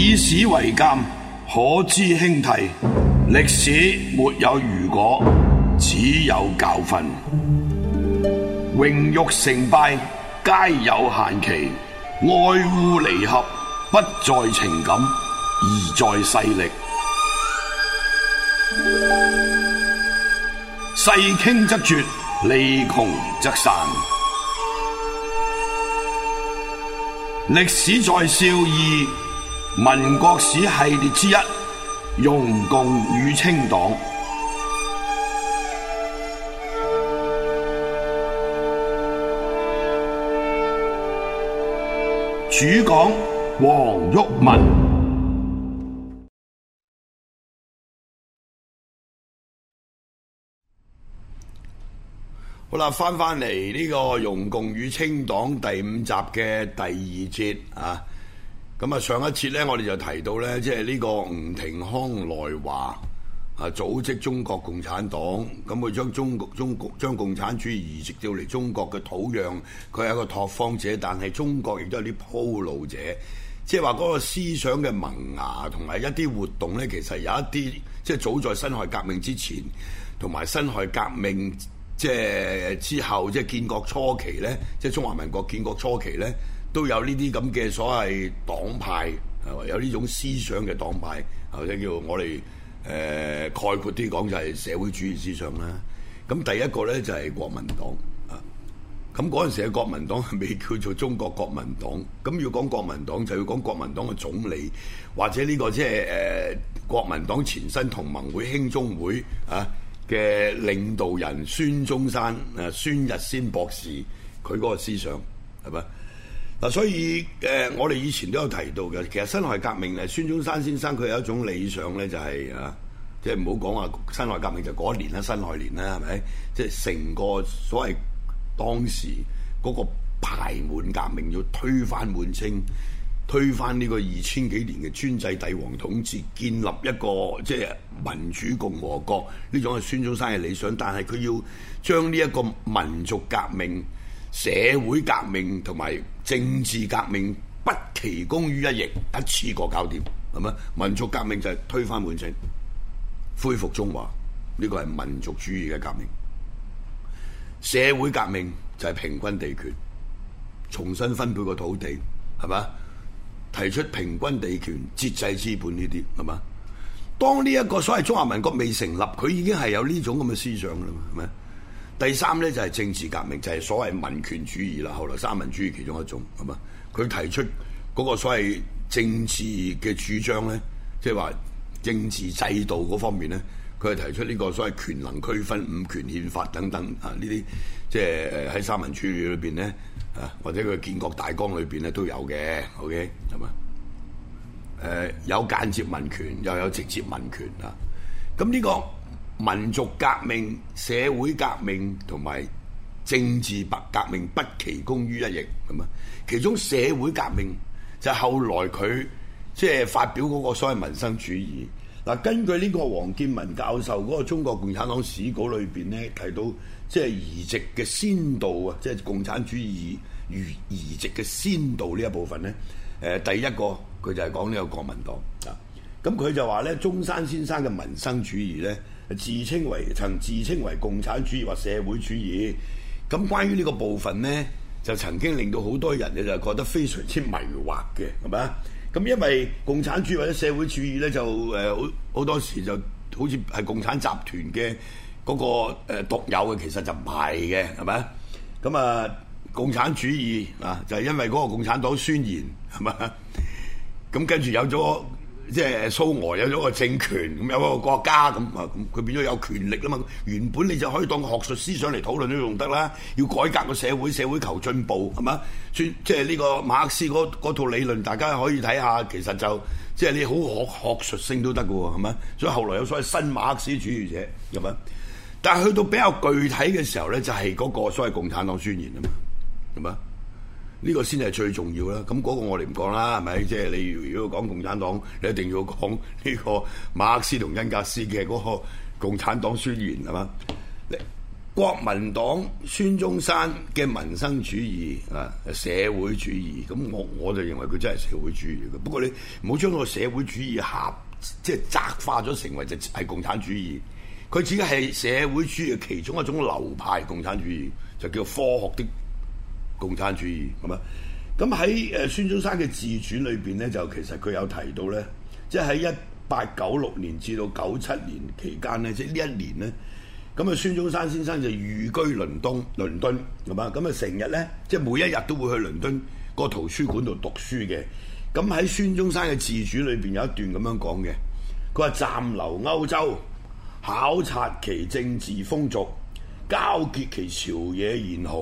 以史為鑑，可知興替。歷史沒有如果，只有教訓。榮辱成敗皆有限期，愛惡離合不在情感，而在勢力。勢傾則絕，利窮則散。歷史在笑貳，民國史系列之一，容共與清黨。主講黃毓民。好啦，翻嚟呢個容共與清黨第5集嘅第2節啊。咁啊，上一節咧，我哋就提到咧，即係呢個吳廷康來華啊，組織中國共產黨，咁佢將共產主義移植到嚟中國嘅土壤，佢係一個拓荒者，但係中國亦都有啲鋪路者，即係話嗰個思想嘅萌芽同埋一啲活動咧，其實有一啲即係早在辛亥革命之前，同埋辛亥革命即係之後，即係建國初期咧，即係中華民國建國初期咧，都有呢啲咁嘅所謂黨派，係嘛？有呢種思想嘅黨派，或者叫我哋概括啲講就係社會主義思想啦。咁第一個咧就係國民黨啊。咁嗰陣時嘅國民黨係未叫做中國國民黨。咁要講國民黨就要講國民黨嘅總理，或者呢個即係國民黨前身同盟會興中會啊嘅領導人孫中山孫逸仙博士，佢嗰個思想係咪？嗱，所以我哋以前都有提到嘅，其實辛亥革命咧，孫中山先生佢有一種理想咧，就係即係唔好講話辛亥革命就嗰一年啦，辛亥年啦，係咪？即係成個所謂當時嗰個排滿革命，要推翻滿清，推翻呢個2000幾年嘅專制帝王統治，建立一個即係民主共和國，呢種係孫中山嘅理想。但係佢要將呢一個民族革命、社會革命同埋政治革命不期功於一役，一次過搞掂，係咪？民族革命就係推翻滿清，恢復中華，呢個係民族主義嘅革命。社會革命就係平均地權，重新分配個土地，係嘛？提出平均地權、節制資本呢啲，係嘛？當呢一個所謂中華民國未成立，佢已經係有呢種咁嘅思想啦，係咪？第三咧就係政治革命，就係所謂民權主義啦。後來三民主義其中一種，係嘛？佢提出嗰個所謂政治嘅主張咧，即係話政治制度嗰方面咧，佢係提出呢個所謂權能區分、五權憲法等等啊，呢啲即係喺三民主義裏邊咧啊，或者佢建國大綱裏邊咧都有嘅。OK 係嘛？有間接民權，又有直接民權啊。咁呢個民族革命、社會革命同埋政治革命不期功於一役，咁啊，其中社會革命就係後來佢即係發表嗰個所謂民生主義。嗱，根據呢個黃建文教授嗰個中國共產黨史稿裏邊咧提到，即係移植嘅先導啊，即係共產主義移植嘅先導呢一部分咧，第一個佢就係講呢個國民黨啊。咁佢就話咧，中山先生嘅民生主義咧，曾自稱為共產主義或社會主義。咁關於呢個部分咧，就曾經令到好多人咧就覺得非常之迷惑嘅，係咪啊？咁因為共產主義或者社會主義咧，就好多時就好似係共產集團嘅嗰個獨有嘅，其實就唔係嘅，係咪啊？咁啊，共產主義啊，就係因為嗰個共產黨宣言，係咪啊？咁跟住有咗即係蘇俄有咗個政權，咁有一個國家咁啊，咁佢變咗有權力啦嘛。原本你就可以當學術思想嚟討論都用得啦。要改革個社會，社會求進步，係嘛？即係呢個馬克思嗰套理論，大家可以睇下。其實就即係你好學術性都得嘅喎，係嘛？所以後來有所謂新馬克思主義者，係嘛？但係去到比較具體嘅時候咧，就係嗰個所謂共產黨宣言啊嘛，係嘛？呢個先係最重要啦。咁嗰個我哋唔講啦，係咪？即係你如果講共產黨，你一定要講呢個馬克思同恩格斯嘅嗰個共產黨宣言，係嘛？ 國民黨孫中山嘅民生主義啊，社會主義，咁我就認為佢真係社會主義嘅。不過你唔好將個社會主義即係窄化咗成為就係共產主義。佢只係社會主義嘅其中一種流派共產主義，就叫科學的共產主義，係嘛？咁喺孫中山嘅自傳裏邊咧，就其實佢有提到咧，即係喺1896年至到97年期間咧，即係呢一年咧，咁啊孫中山先生就寓居倫敦，係嘛？咁啊成日咧，即係每一日都會去倫敦個圖書館度讀書嘅。咁喺孫中山嘅自傳裏邊有一段咁樣講嘅，佢話暫留歐洲，考察其政治風俗，交結其朝野言豪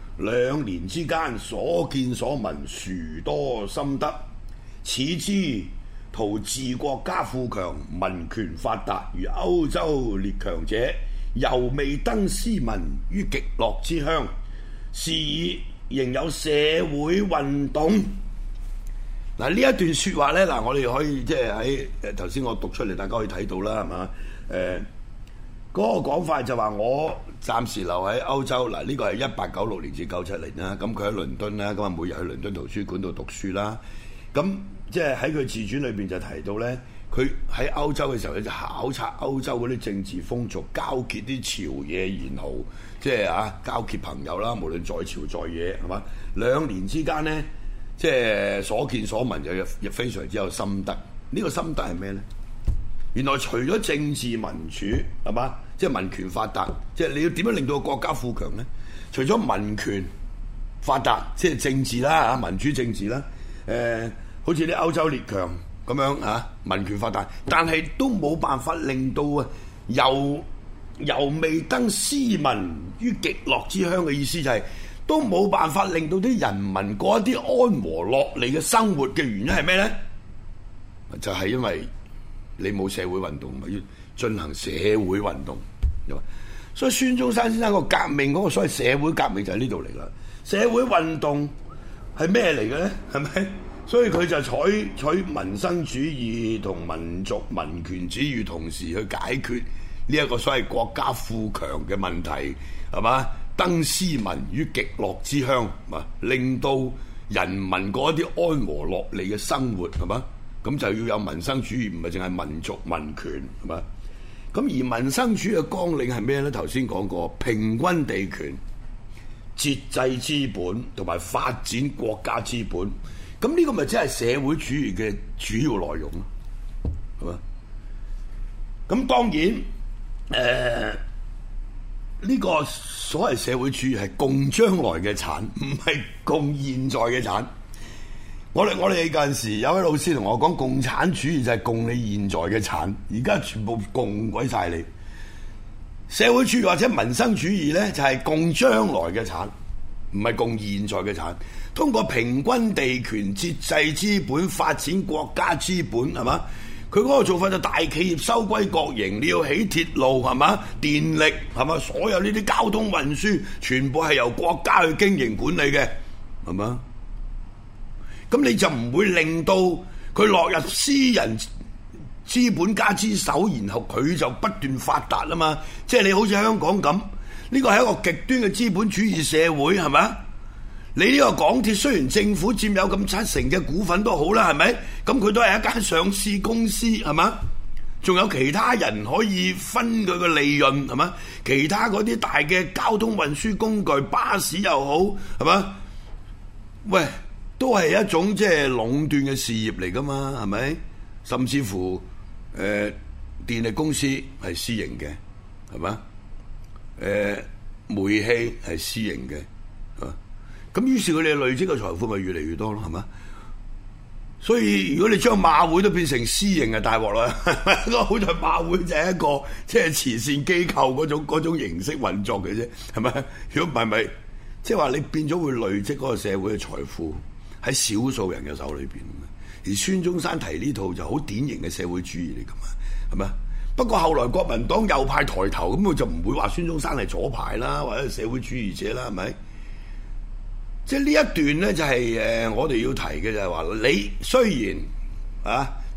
，2年之間所見所聞殊多心得。此之圖治國家富強，民權發達，如歐洲列強者，猶未登斯文於極樂之鄉，是以仍有社會運動。嗱，呢一段説話咧，我哋可以即係喺頭先我讀出嚟，大家可以睇到啦，係嘛？嗰個講法就話我暫時留喺歐洲。嗱，呢個係1896年至97年啦。咁佢喺倫敦啦，咁啊每日去倫敦圖書館度讀書啦。咁即係喺佢自傳裏邊就提到咧，佢喺歐洲嘅時候咧就考察歐洲嗰啲政治風俗，交結啲朝野言豪，即係交結朋友啦，無論在朝在野，係嘛？2年之間咧，即係所見所聞就亦非常之有心得。呢個心得係咩咧？原來除咗政治民主，係嘛，即係民權發達，即係你要點樣令到個國家富強咧？除咗民權發達，即係政治啦，民主政治啦，好似啲歐洲列強咁樣民權發達，但係都冇辦法令到猶未登斯文於極樂之鄉嘅意思就係、都冇辦法令到啲人民過一啲安和樂利嘅生活嘅原因係咩咧？就係因為你冇社會運動，咪要進行社會運動，所以孫中山先生個革命嗰個所謂社會革命就喺呢度嚟啦。社會運動係咩嚟嘅咧？係咪？所以佢就採取民生主義同民族民權主義同時去解決呢一個所謂國家富強嘅問題，係嘛？登斯文於極樂之鄉，令到人民過一啲安和樂利嘅生活，係嘛？咁就要有民生主義，唔係淨係民族民權，係嘛？咁而民生主義嘅綱領係咩咧？頭先講過平均地權、節制資本同埋發展國家資本。咁呢個咪即係社會主義嘅主要內容咯，係嘛？咁當然呢個所謂社會主義係共將來嘅產，唔係共現在嘅產。我哋嗰陣時有位老師同我講，共產主義就係共你現在嘅產，而家全部共鬼晒你。社會主義或者民生主義咧，就係共將來嘅產，唔係共現在嘅產。通過平均地權、節制資本、發展國家資本，係嘛？佢嗰個做法就大企業收歸國營，你要起鐵路，係嘛？電力，係嘛？所有呢啲交通運輸全部係由國家去經營管理嘅，係嘛？咁你就唔會令到佢落入私人資本家之手，然後佢就不斷發達啊嘛！即係你好似香港咁，呢個係一個極端嘅資本主義社會，係咪？你呢個港鐵雖然政府佔有咁7成嘅股份都好啦，係咪？咁佢都係一間上市公司，係嘛？仲有其他人可以分佢嘅利潤，係嘛？其他嗰啲大嘅交通運輸工具，巴士又好，係嘛？喂，都係一種即係壟斷嘅事業嚟噶嘛，係咪？甚至乎電力公司係私營嘅，係嘛？煤氣係私營嘅，係嘛？咁於是佢哋累積嘅財富咪越嚟越多咯，係嘛？所以如果你將馬會都變成私營嘅大鑊啦，好在馬會就係一個即係慈善機構嗰種形式運作嘅啫，係咪？如果唔係咪即係話你變咗會累積嗰個社會嘅財富喺少數人嘅手裏邊。而孫中山提呢套就好典型嘅社會主義嚟噶嘛，係咪？不過後來國民黨右派抬頭，咁佢就唔會話孫中山係左派啦，或者社會主義者啦，係咪？即係呢一段咧，就係我哋要提嘅就係話，你雖然第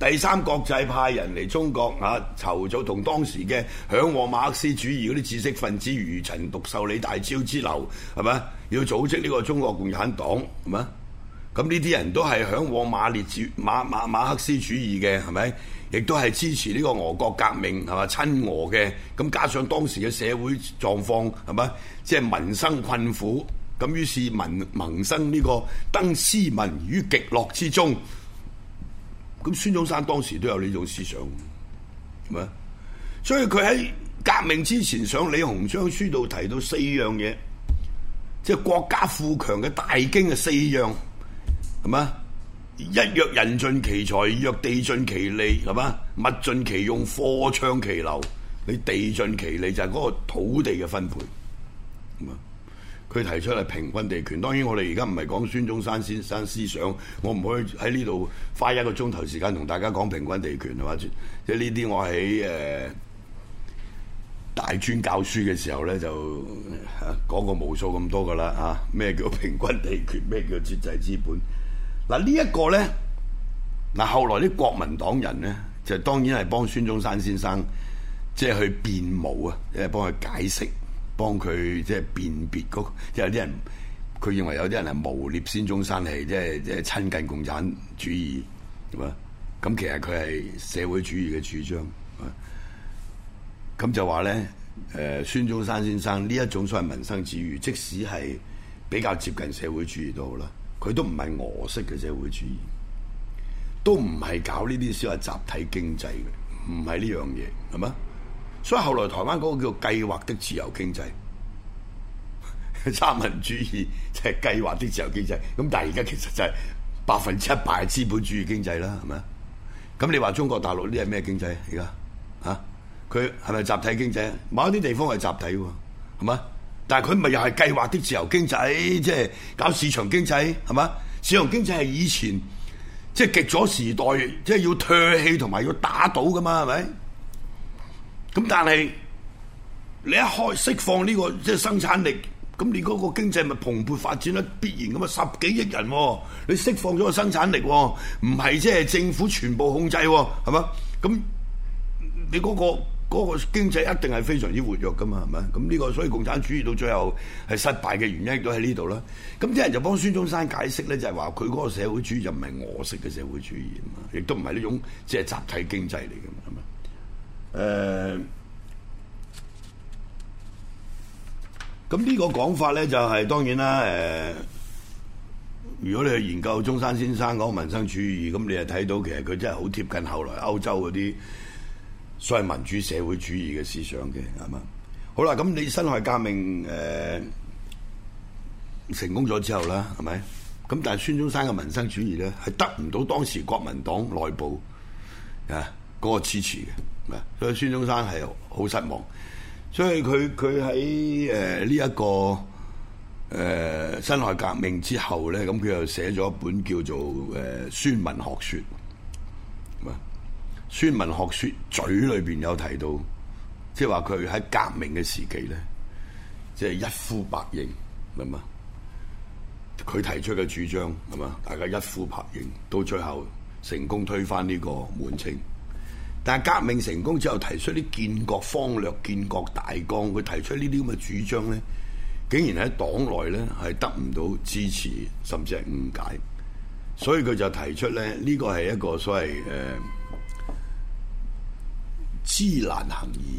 第三國際派人嚟中國籌組，同當時嘅嚮往馬克思主義嗰啲知識分子如陳獨秀、李大釗之流，係咪要組織呢個中國共產黨，係咪？咁呢啲人都係嚮往馬克思主義嘅，係咪？亦都係支持呢個俄國革命，係嘛？親俄嘅。咁加上當時嘅社會狀況，係咪？即係民生困苦，咁於是萌生呢個登斯文於極樂之中。咁孫中山當時都有呢種思想，係咪？所以佢喺革命之前上李鴻章書度提到4樣嘢，即係國家富強嘅大經嘅4樣，係嘛？一曰人盡其才，二曰地盡其利，係嘛？物盡其用，貨暢其流。你地盡其利就係嗰個土地嘅分配。佢提出係平均地權。當然我哋而家唔係講孫中山先生思想，我唔可以喺呢度花1個鐘頭時間同大家講平均地權，係嘛？即係呢啲我喺大專教書嘅時候咧就講過無數咁多噶啦嚇。咩叫平均地權？咩叫節制資本？嗱呢一個咧，嗱後來啲國民黨人咧就當然係幫孫中山先生即係去辯護啊，即係幫佢解釋，幫佢即係辨別嗰，即係有啲人佢認為有啲人係誣衊孫中山係即係親近共產主義，係嘛？咁其實佢係社會主義嘅主張，咁就話咧孫中山先生呢一種所謂民生自主，即使係比較接近社會主義都好啦。佢都唔係俄式嘅社會主義，都唔係搞呢啲所謂集體經濟嘅，唔係呢樣嘢，係嘛？所以後來台灣嗰個叫計劃的自由經濟，三民主義就係計劃的自由經濟。咁但係而家其實就係100%係資本主義經濟啦，係咪？咁你話中國大陸呢係咩經濟？而家佢係咪集體經濟？某一啲地方係集體喎，係嘛？但係佢咪又係計劃的自由經濟，即係搞市場經濟，係嘛？市場經濟係以前即係極左時代，即係要唾棄同埋要打倒噶嘛，係咪？咁但係你一開釋放呢個即係生產力，咁你嗰個經濟咪蓬勃發展咧？必然咁啊，10幾億人，你釋放咗個生產力，唔係即係政府全部控制，係嘛？咁你嗰個經濟一定係非常之活躍噶嘛，係咪？咁呢個所以共產主義到最後係失敗嘅原因亦都喺呢度啦。咁啲人就幫孫中山解釋咧，就係話佢嗰個社會主義就唔係俄式嘅社會主義啊嘛，亦都唔係呢種即係集體經濟嚟嘅嘛，係咪？咁呢個講法咧就係當然啦。如果你去研究中山先生嗰個民生主義，咁你就睇到其實佢真係好貼近後來歐洲嗰啲所謂民主社會主義嘅思想嘅，係嘛？好啦，咁你辛亥革命成功咗之後啦，係咪？咁但係孫中山嘅民生主義咧係得唔到當時國民黨內部嗰個支持嘅，所以孫中山係好失望。所以佢喺呢一個辛亥革命之後咧，咁佢又寫咗一本叫做《孫文學說》。孫文學說嘴裏邊有提到，即係話佢喺革命嘅時期咧，即係一呼百應，係嘛？佢提出嘅主張係嘛？大家一呼百應，到最後成功推翻呢個滿清。但係革命成功之後，提出啲建國方略、建國大綱，佢提出呢啲咁嘅主張咧，竟然喺黨內咧係得唔到支持，甚至係誤解。所以佢就提出咧，呢個係一個所謂知難行易，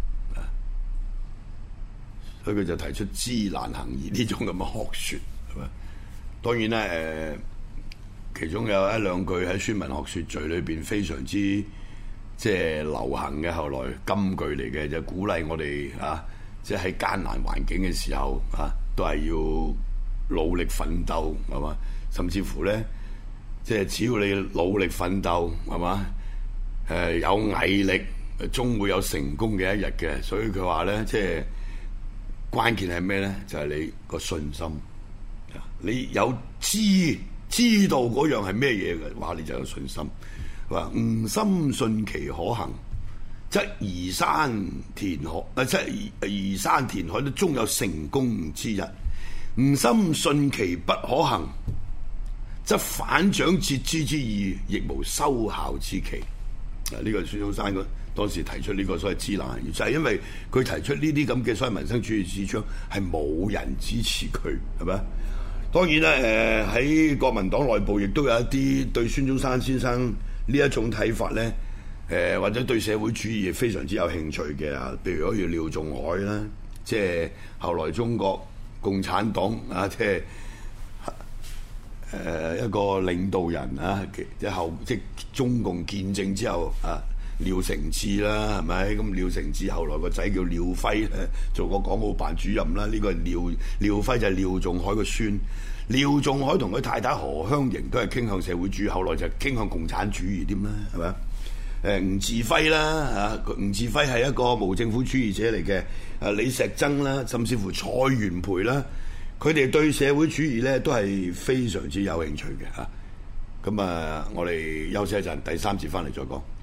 所以佢就提出知難行易呢種咁嘅學說，係嘛？當然咧，其中有一兩句喺《孫文學說序》裏邊非常之即係流行嘅，後來金句嚟嘅，就鼓勵我哋即係喺艱難環境嘅時候都係要努力奮鬥，係嘛？甚至乎咧，即係只要你努力奮鬥，係嘛？有毅力，終會有成功嘅一日嘅。所以佢話咧，即係關鍵係咩咧？就係你個信心。你有知道嗰樣係咩嘢嘅話，你就有信心。話吾深信其可行，則移山填海，即係移山填海都終有成功之日。吾深信其不可行， 則反掌截之之意，亦無收效之期。呢個孫中山當時提出呢個所謂知難行，就係因為佢提出呢啲咁嘅所謂民生主義主張，係冇人支持佢，係咪？當然啦，喺國民黨內部亦都有一啲對孫中山先生呢一種睇法咧，或者對社會主義非常之有興趣嘅啊，譬如好似廖仲愷啦，即係後來中國共產黨啊，即係一個領導人啊，即中共建政之後啊，廖承志啦，係咪？咁廖承志後來個仔叫廖輝，做過港澳辦主任啦。呢個廖輝就係廖仲愷個孫。廖仲愷同佢太太何香凝都係傾向社會主義，後來就傾向共產主義添啦，係咪？吳稚暉啦，吳稚暉係一個無政府主義者嚟嘅。李石曾啦，甚至乎蔡元培啦，佢哋對社會主義咧都係非常之有興趣嘅嚇。咁我哋休息一陣，第三節翻嚟再講。